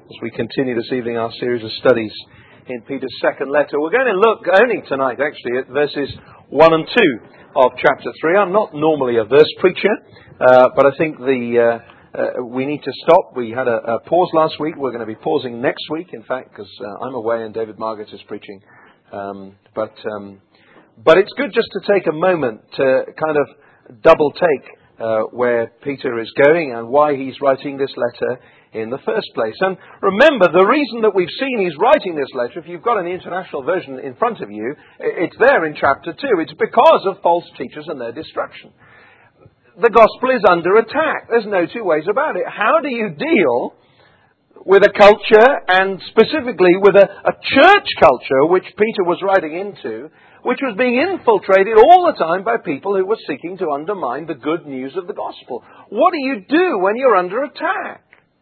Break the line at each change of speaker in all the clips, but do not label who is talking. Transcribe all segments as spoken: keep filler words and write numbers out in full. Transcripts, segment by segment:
as we continue this evening our series of studies in Peter's second letter. We're going to look only tonight, actually, at verses one and two of chapter three. I'm not normally a verse preacher, uh, but I think the uh, uh, we need to stop. We had a, a pause last week. We're going to be pausing next week, in fact, because uh, I'm away and David Margaret is preaching. Um, but um, but it's good just to take a moment to kind of double take uh, where Peter is going and why he's writing this letter in the first place. And remember, the reason that we've seen he's writing this letter, if you've got an international version in front of you, it's there in chapter two. It's because of false teachers and their destruction. The gospel is under attack. There's no two ways about it. How do you deal with a culture, and specifically with a, a church culture, which Peter was writing into, which was being infiltrated all the time by people who were seeking to undermine the good news of the gospel? What do you do when you're under attack?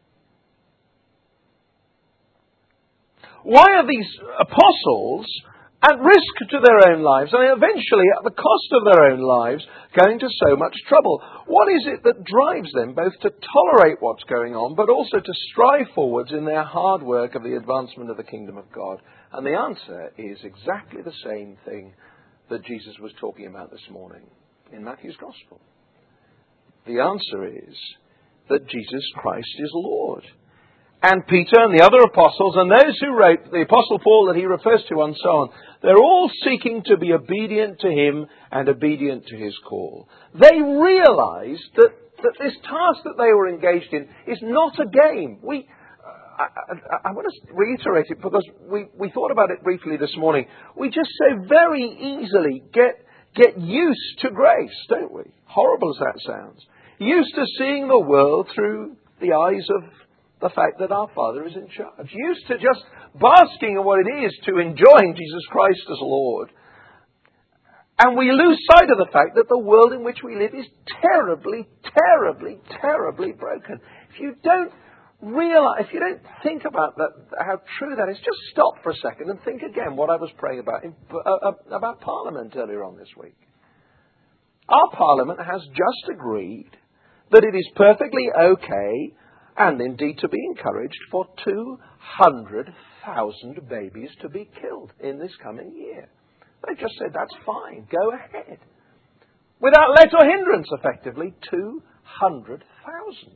Why are these apostles at risk to their own lives, and eventually at the cost of their own lives, going to so much trouble? What is it that drives them both to tolerate what's going on, but also to strive forwards in their hard work of the advancement of the kingdom of God? And the answer is exactly the same thing that Jesus was talking about this morning in Matthew's Gospel. The answer is that Jesus Christ is Lord. And Peter and the other apostles and those who wrote, the Apostle Paul that he refers to and so on, they're all seeking to be obedient to him and obedient to his call. They realized that, that this task that they were engaged in is not a game. We, I, I, I want to reiterate it because we, we thought about it briefly this morning. We just so very easily get, get used to grace, don't we? Horrible as that sounds. Used to seeing the world through the eyes of the fact that our Father is in charge. Used to just basking in what it is to enjoying Jesus Christ as Lord. And we lose sight of the fact that the world in which we live is terribly, terribly, terribly broken. If you don't realize, if you don't think about that, how true that is, just stop for a second and think again what I was praying about, in, uh, about Parliament earlier on this week. Our Parliament has just agreed that it is perfectly okay and indeed to be encouraged for two hundred thousand babies to be killed in this coming year. They just said, that's fine, go ahead. Without let or hindrance, effectively, two hundred thousand.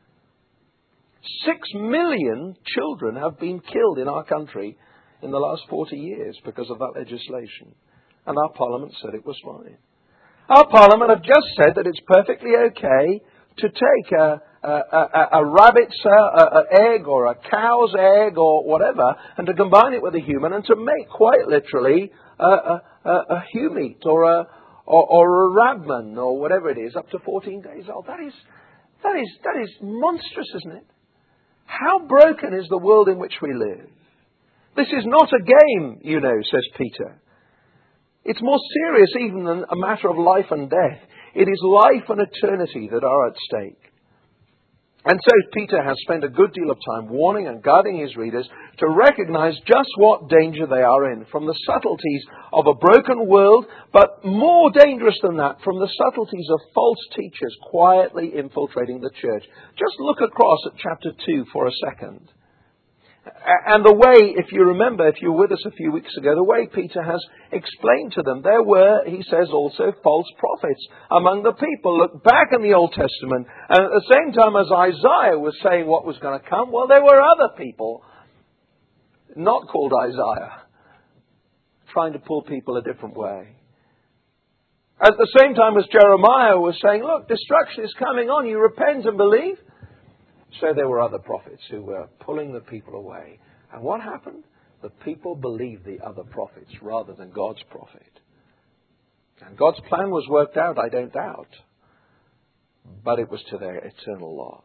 Six million children have been killed in our country in the last forty years because of that legislation. And our Parliament said it was fine. Our Parliament have just said that it's perfectly okay to take a A, a, a rabbit's uh, a egg or a cow's egg or whatever, and to combine it with a human and to make quite literally a, a, a, a humeat or a or, or a rabman or whatever it is, up to fourteen days old. That is that is that is monstrous, isn't it? How broken is the world in which we live? This is not a game, you know, says Peter. It's more serious even than a matter of life and death. It is life and eternity that are at stake. And so Peter has spent a good deal of time warning and guiding his readers to recognize just what danger they are in from the subtleties of a broken world, but more dangerous than that, from the subtleties of false teachers quietly infiltrating the church. Just look across at chapter two for a second. And the way, if you remember, if you were with us a few weeks ago, the way Peter has explained to them, there were, he says, also false prophets among the people. Look back in the Old Testament, and at the same time as Isaiah was saying what was going to come, well, there were other people, not called Isaiah, trying to pull people a different way. At the same time as Jeremiah was saying, look, destruction is coming on, you repent and believe. So there were other prophets who were pulling the people away. And what happened? The people believed the other prophets rather than God's prophet. And God's plan was worked out, I don't doubt. But it was to their eternal loss.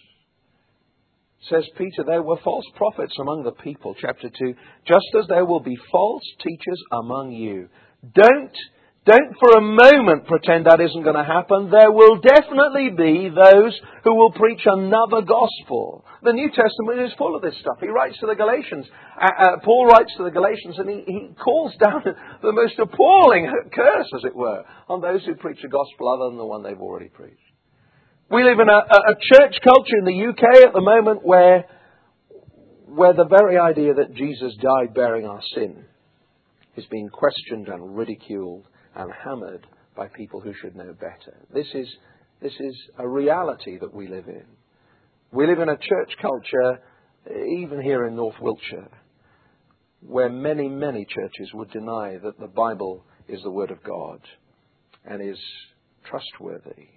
Says Peter, there were false prophets among the people, chapter two, just as there will be false teachers among you. Don't Don't for a moment pretend that isn't going to happen. There will definitely be those who will preach another gospel. The New Testament is full of this stuff. He writes to the Galatians. Uh, uh, Paul writes to the Galatians and he, he calls down the most appalling curse, as it were, on those who preach a gospel other than the one they've already preached. We live in a, a church culture in the U K at the moment where where the very idea that Jesus died bearing our sin is being questioned and ridiculed and hammered by people who should know better. This is, this is a reality that we live in. We live in a church culture, even here in North Wiltshire, where many, many churches would deny that the Bible is the Word of God and is trustworthy.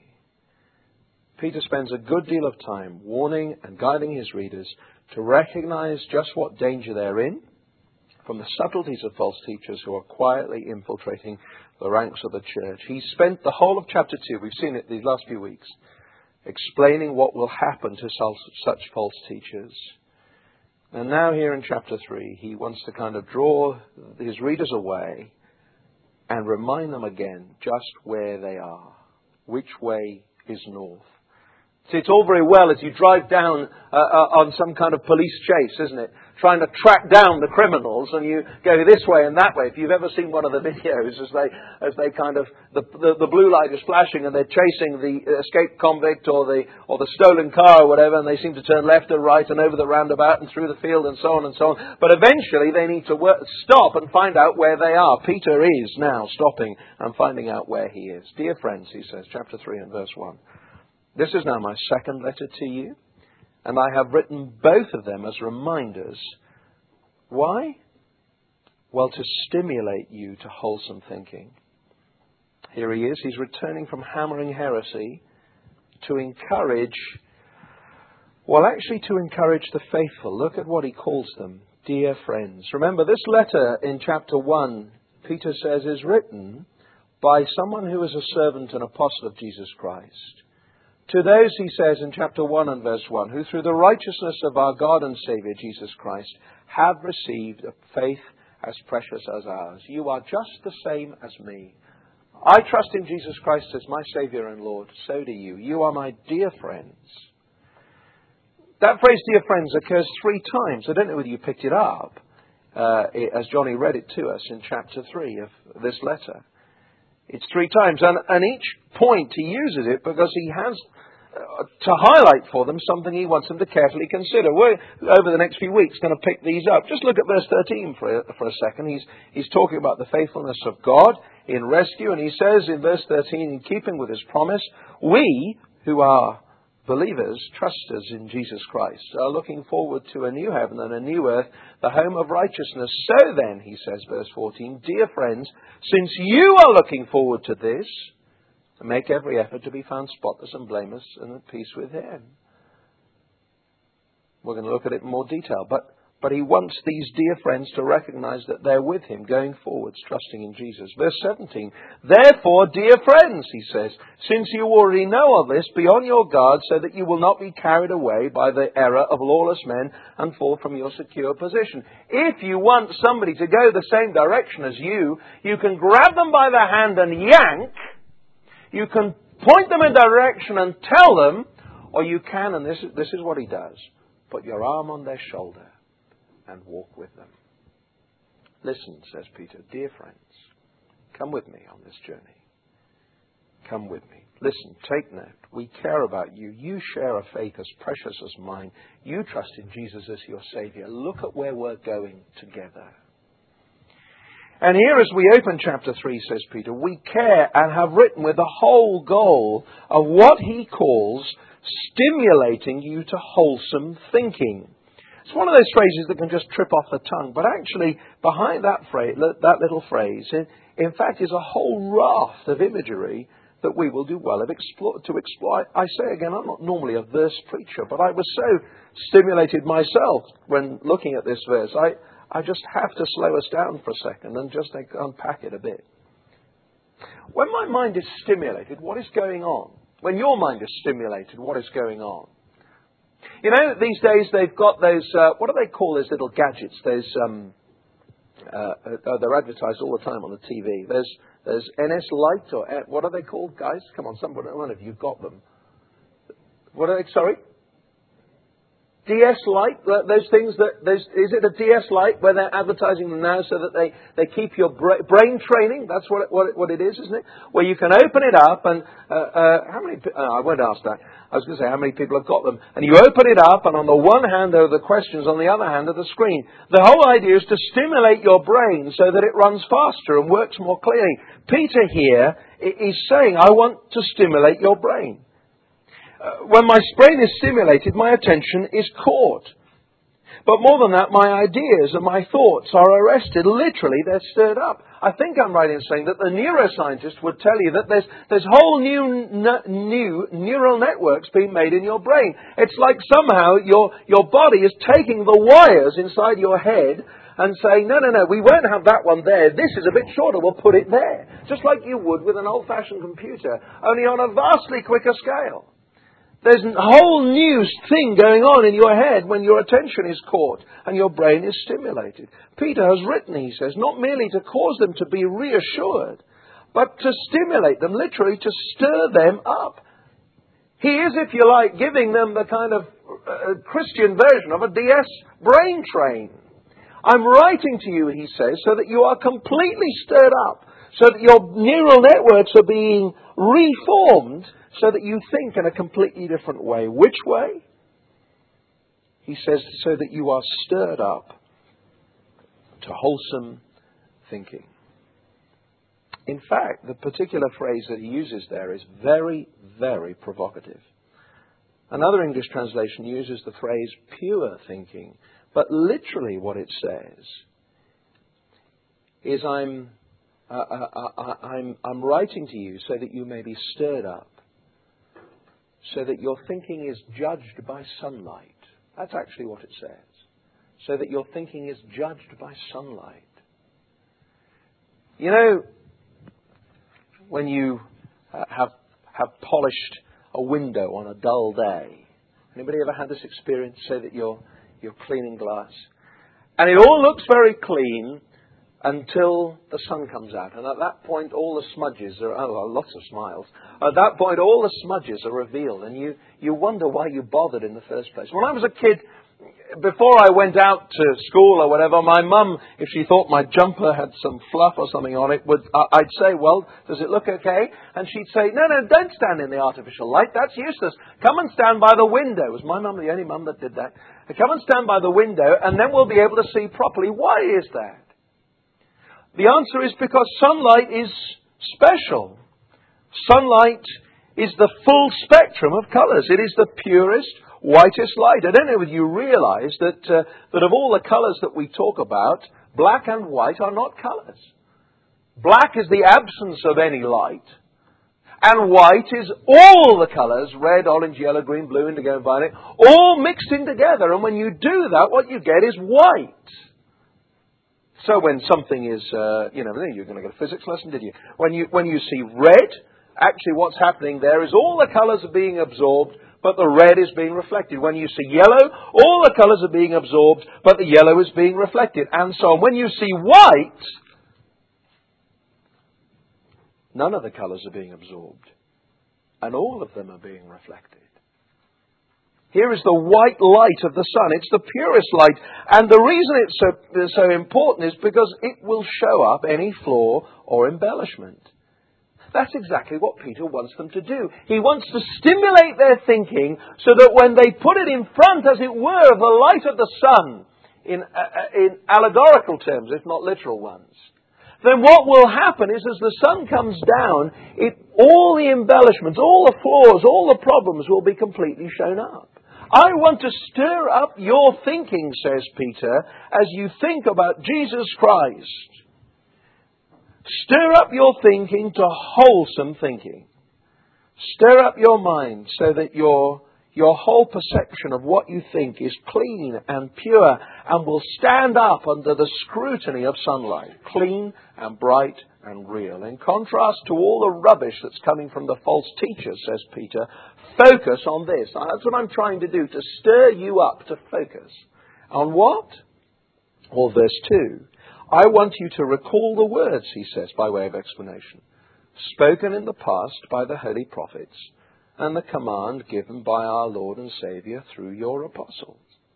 Peter spends a good deal of time warning and guiding his readers to recognize just what danger they're in from the subtleties of false teachers who are quietly infiltrating the ranks of the church. He spent the whole of chapter two, we've seen it these last few weeks, explaining what will happen to such false teachers. And now here in chapter three, he wants to kind of draw his readers away and remind them again just where they are. Which way is north? See, it's all very well as you drive down uh, uh, on some kind of police chase, isn't it? Trying to track down the criminals, and you go this way and that way. If you've ever seen one of the videos as they as they kind of the, the the blue light is flashing and they're chasing the escaped convict or the or the stolen car or whatever, and they seem to turn left or right and over the roundabout and through the field and so on and so on. But eventually they need to work, stop and find out where they are. Peter is now stopping and finding out where he is. Dear friends, he says, chapter three and verse one. This is now my second letter to you, and I have written both of them as reminders. Why? Well, to stimulate you to wholesome thinking. Here he is. He's returning from hammering heresy to encourage, well, actually to encourage the faithful. Look at what he calls them, dear friends. Remember, this letter in chapter one, Peter says, is written by someone who is a servant and apostle of Jesus Christ. To those, he says in chapter one and verse one, who through the righteousness of our God and Saviour Jesus Christ have received a faith as precious as ours. You are just the same as me. I trust in Jesus Christ as my Saviour and Lord. So do you. You are my dear friends. That phrase, dear friends, occurs three times. I don't know whether you picked it up uh, as Johnny read it to us in chapter three of this letter. It's three times, and, and each point he uses it because he has uh, to highlight for them something he wants them to carefully consider. We're, over the next few weeks, going to pick these up. Just look at verse thirteen for a, for a second. He's, he's talking about the faithfulness of God in rescue, and he says in verse thirteen, in keeping with his promise, we who are believers, trusters in Jesus Christ, are looking forward to a new heaven and a new earth, the home of righteousness. So then, he says, verse fourteen, dear friends, since you are looking forward to this, make every effort to be found spotless and blameless and at peace with him. We're going to look at it in more detail, but But he wants these dear friends to recognize that they're with him going forwards, trusting in Jesus. Verse seventeen, therefore, dear friends, he says, since you already know of this, be on your guard so that you will not be carried away by the error of lawless men and fall from your secure position. If you want somebody to go the same direction as you, you can grab them by the hand and yank. You can point them in direction and tell them, or you can, and this is, this is what he does, put your arm on their shoulder and walk with them. Listen, says Peter, dear friends, come with me on this journey. Come with me. Listen, take note. We care about you. You share a faith as precious as mine. You trust in Jesus as your Saviour. Look at where we're going together. And here as we open chapter three, says Peter, we care and have written with the whole goal of what he calls stimulating you to wholesome thinking. It's one of those phrases that can just trip off the tongue, but actually behind that phrase, that little phrase, in, in fact, is a whole raft of imagery that we will do well of explore, to exploit. I say again, I'm not normally a verse preacher, but I was so stimulated myself when looking at this verse. I, I just have to slow us down for a second and just unpack it a bit. When my mind is stimulated, what is going on? When your mind is stimulated, what is going on? You know, these days they've got those, uh, what do they call those little gadgets? Those, um, uh, uh, they're advertised all the time on the T V. There's, there's N S Lite, or uh, what are they called, guys? Come on, somebody, one of you got them. What are they, sorry? D S Lite, those things that, those, is it a D S Lite where they're advertising them now so that they, they keep your bra- brain training? That's what it, what, it, what it is, isn't it? Where you can open it up and, uh, uh, how many, uh, I won't ask that. I was going to say how many people have got them. And you open it up and on the one hand there are the questions, on the other hand are the screen. The whole idea is to stimulate your brain so that it runs faster and works more clearly. Peter here is saying, I want to stimulate your brain. Uh, when my brain is stimulated, my attention is caught. But more than that, my ideas and my thoughts are arrested. Literally, they're stirred up. I think I'm right in saying that the neuroscientist would tell you that there's, there's whole new, n- new neural networks being made in your brain. It's like somehow your, your body is taking the wires inside your head and saying, no, no, no, we won't have that one there. This is a bit shorter. We'll put it there. Just like you would with an old-fashioned computer, only on a vastly quicker scale. There's a whole new thing going on in your head when your attention is caught and your brain is stimulated. Peter has written, he says, not merely to cause them to be reassured, but to stimulate them, literally to stir them up. He is, if you like, giving them the kind of uh, Christian version of a D S brain train. I'm writing to you, he says, so that you are completely stirred up, so that your neural networks are being reformed, so that you think in a completely different way. Which way? He says, so that you are stirred up to wholesome thinking. In fact, the particular phrase that he uses there is very, very provocative. Another English translation uses the phrase pure thinking, but literally what it says is I'm, uh, uh, uh, I'm, I'm writing to you so that you may be stirred up, so that your thinking is judged by sunlight. That's actually what it says. So that your thinking is judged by sunlight. You know, when you uh, have have polished a window on a dull day, anybody ever had this experience? So that you're you're cleaning glass, and it all looks very clean until the sun comes out. And at that point, all the smudges are, oh, lots of smiles. At that point, all the smudges are revealed. And you, you wonder why you bothered in the first place. When I was a kid, before I went out to school or whatever, my mum, if she thought my jumper had some fluff or something on it, would uh, I'd say, well, does it look okay? And she'd say, no, no, don't stand in the artificial light. That's useless. Come and stand by the window. It was my mum, the only mum that did that. Come and stand by the window, and then we'll be able to see properly. Why is that? The answer is because sunlight is special. Sunlight is the full spectrum of colours. It is the purest, whitest light. I don't know whether you realise that, uh, that of all the colours that we talk about, black and white are not colours. Black is the absence of any light, and white is all the colours, red, orange, yellow, green, blue, indigo, and violet, all mixed in together. And when you do that, what you get is white. So when something is, uh, you know, you're going to get a physics lesson, did you? When you when you see red, actually what's happening there is all the colours are being absorbed, but the red is being reflected. When you see yellow, all the colours are being absorbed, but the yellow is being reflected. And so on. When you see white, none of the colours are being absorbed, and all of them are being reflected. Here is the white light of the sun. It's the purest light. And the reason it's so, so important is because it will show up any flaw or embellishment. That's exactly what Peter wants them to do. He wants to stimulate their thinking so that when they put it in front, as it were, of the light of the sun, in, uh, in allegorical terms, if not literal ones, then what will happen is as the sun comes down, it, all the embellishments, all the flaws, all the problems will be completely shown up. I want to stir up your thinking, says Peter, as you think about Jesus Christ. Stir up your thinking to wholesome thinking. Stir up your mind so that your, your whole perception of what you think is clean and pure and will stand up under the scrutiny of sunlight, clean and bright and real. In contrast to all the rubbish that's coming from the false teachers, says Peter, focus on this. That's what I'm trying to do, to stir you up to focus. On what? Well, verse two. I want you to recall the words, he says, by way of explanation, spoken in the past by the holy prophets, and the command given by our Lord and Saviour through your apostles.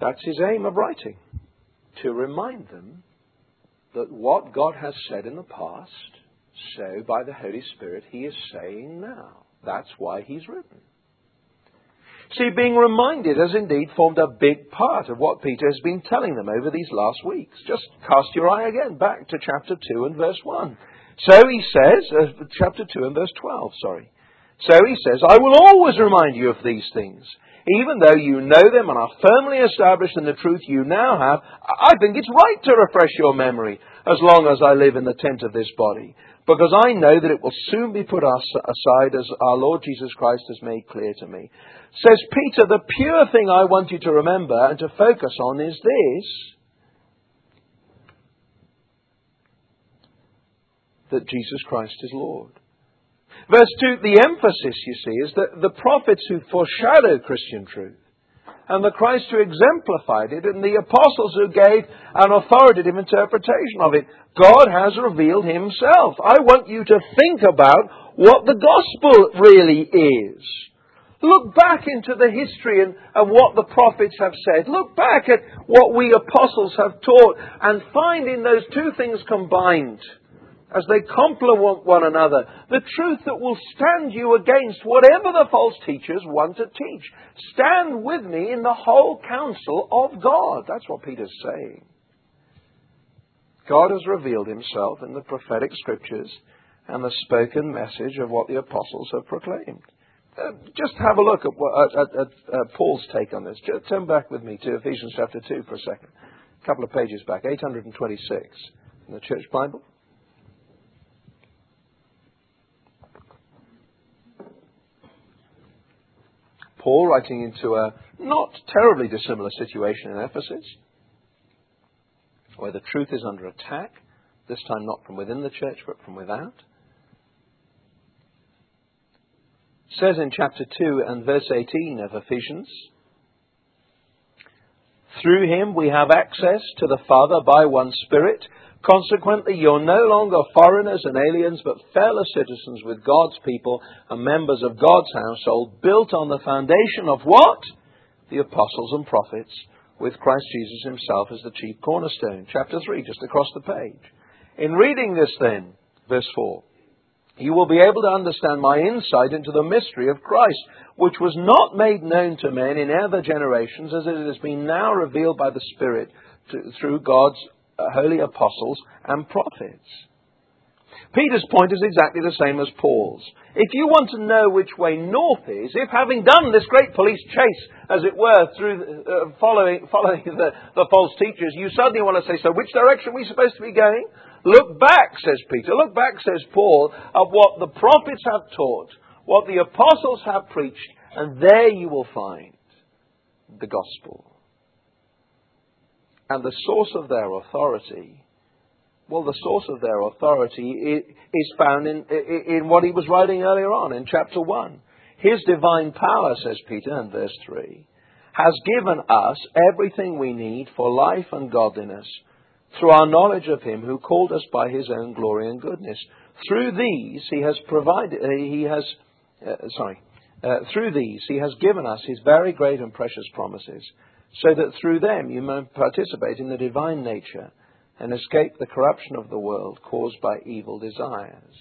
That's his aim of writing, to remind them that what God has said in the past, so by the Holy Spirit he is saying now. That's why he's written. See, being reminded has indeed formed a big part of what Peter has been telling them over these last weeks. Just cast your eye again back to chapter two and verse one. So he says, uh, chapter two and verse twelve, sorry. So he says, I will always remind you of these things. Even though you know them and are firmly established in the truth you now have, I think it's right to refresh your memory as long as I live in the tent of this body. Because I know that it will soon be put aside as our Lord Jesus Christ has made clear to me. Says Peter, the pure thing I want you to remember and to focus on is this: that Jesus Christ is Lord. Verse two, the emphasis, you see, is that the prophets who foreshadowed Christian truth, and the Christ who exemplified it, and the apostles who gave an authoritative interpretation of it, God has revealed himself. I want you to think about what the gospel really is. Look back into the history and, and what the prophets have said. Look back at what we apostles have taught and find in those two things combined, as they complement one another, the truth that will stand you against whatever the false teachers want to teach. Stand with me in the whole counsel of God. That's what Peter's saying. God has revealed himself in the prophetic scriptures and the spoken message of what the apostles have proclaimed. Uh, just have a look at, what, at, at, at uh, Paul's take on this. Just turn back with me to Ephesians chapter two for a second. A couple of pages back, eight hundred twenty-six in the Church Bible. Paul, writing into a not terribly dissimilar situation in Ephesus, where the truth is under attack, this time not from within the church but from without, says in chapter two and verse eighteen of Ephesians, through him we have access to the Father by one Spirit. Consequently, you're no longer foreigners and aliens, but fellow citizens with God's people and members of God's household, built on the foundation of what? The apostles and prophets, with Christ Jesus himself as the chief cornerstone. Chapter three, just across the page. In reading this then, verse four, you will be able to understand my insight into the mystery of Christ, which was not made known to men in other generations, as it has been now revealed by the Spirit to, through God's uh, holy apostles and prophets. Peter's point is exactly the same as Paul's. If you want to know which way north is, if having done this great police chase, as it were, through uh, following, following the, the false teachers, you suddenly want to say, so which direction are we supposed to be going? Look back, says Peter, look back, says Paul, at what the prophets have taught, what the apostles have preached, and there you will find the gospel. And the source of their authority, well, the source of their authority is found in, in what he was writing earlier on in chapter one. His divine power, says Peter in verse three, has given us everything we need for life and godliness, through our knowledge of him who called us by his own glory and goodness. Through these he has provided, uh, he has, uh, sorry, uh, through these he has given us his very great and precious promises, so that through them you may participate in the divine nature and escape the corruption of the world caused by evil desires.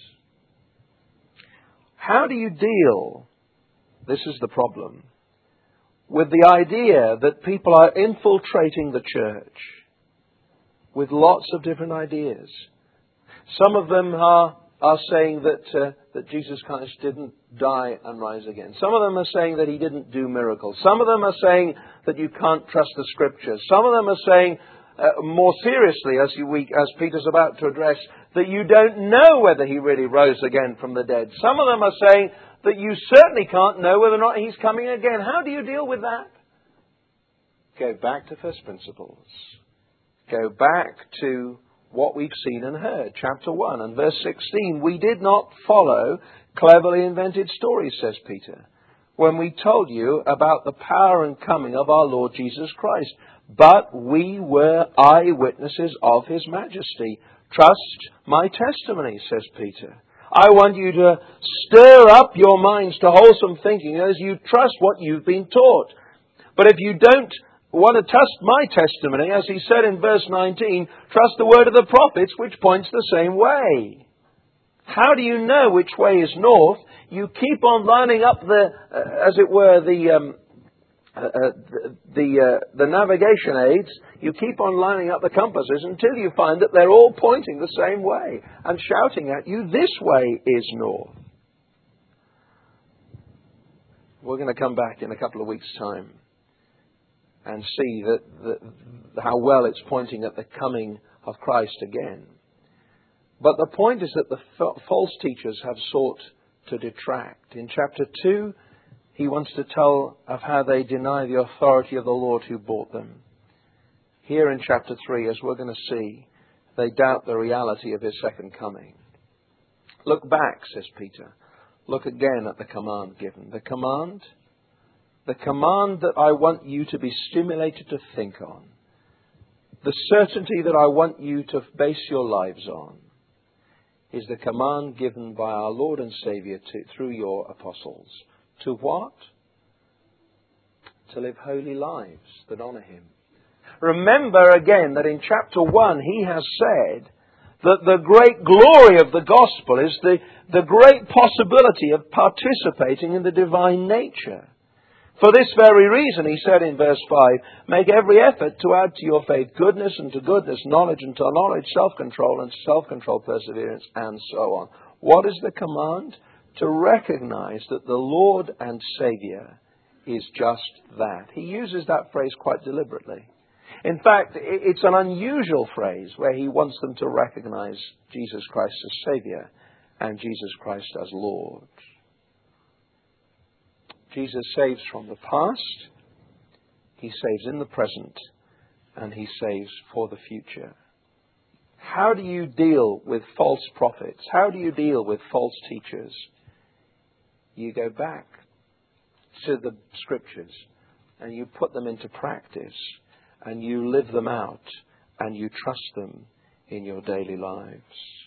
How do you deal, this is the problem, with the idea that people are infiltrating the church with lots of different ideas? Some of them are, are saying that, uh, that Jesus Christ didn't die and rise again. Some of them are saying that he didn't do miracles. Some of them are saying that you can't trust the scriptures. Some of them are saying, uh, more seriously, as, you, we, as Peter's about to address, that you don't know whether he really rose again from the dead. Some of them are saying that you certainly can't know whether or not he's coming again. How do you deal with that? Go back to first principles. Go back to what we've seen and heard. Chapter one and verse sixteen. We did not follow cleverly invented stories, says Peter, when we told you about the power and coming of our Lord Jesus Christ. But we were eyewitnesses of his majesty. Trust my testimony, says Peter. I want you to stir up your minds to wholesome thinking as you trust what you've been taught. But if you don't want to test my testimony, as he said in verse nineteen, trust the word of the prophets, which points the same way. How do you know which way is north? You keep on lining up the, uh, as it were, the um, uh, uh, the the, uh, the navigation aids. You keep on lining up the compasses until you find that they're all pointing the same way and shouting at you, this way is north. We're going to come back in a couple of weeks' time and see that, that how well it's pointing at the coming of Christ again. But the point is that the f- false teachers have sought to detract. In chapter two, he wants to tell of how they deny the authority of the Lord who bought them. Here in chapter three, as we're going to see, they doubt the reality of his second coming. Look back, says Peter. Look again at the command given. The command, the command that I want you to be stimulated to think on. The certainty that I want you to base your lives on is the command given by our Lord and Saviour to, through your apostles. To what? To live holy lives that honour Him. Remember again that in chapter one he has said that the great glory of the gospel is the, the great possibility of participating in the divine nature. For this very reason, he said in verse five, make every effort to add to your faith goodness, and to goodness knowledge, and to knowledge self-control, and to self-control perseverance, and so on. What is the command? To recognize that the Lord and Saviour is just that. He uses that phrase quite deliberately. In fact, it's an unusual phrase where he wants them to recognize Jesus Christ as Saviour and Jesus Christ as Lord. Jesus saves from the past, He saves in the present, and He saves for the future. How do you deal with false prophets? How do you deal with false teachers? You go back to the Scriptures and you put them into practice and you live them out and you trust them in your daily lives.